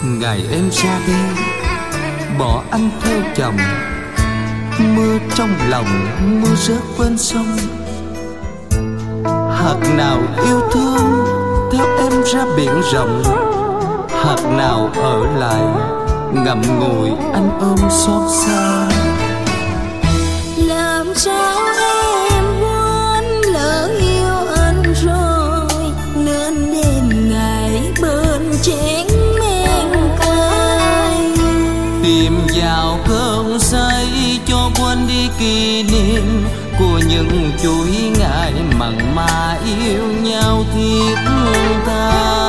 Ngày em ra đi bỏ anh theo chồng, mưa trong lòng mưa rớt bên sông. Hạt nào yêu thương theo em ra biển rộng, hạt nào ở lại ngậm ngùi anh ôm xót xa. Làm sao em quên lỡ yêu anh rồi, nên đêm ngày bên chén men cay. Tìm vào cơn say cho quên đi kỷ niệm của những chuỗi ngày mặn mà yêu nhau thiết tha.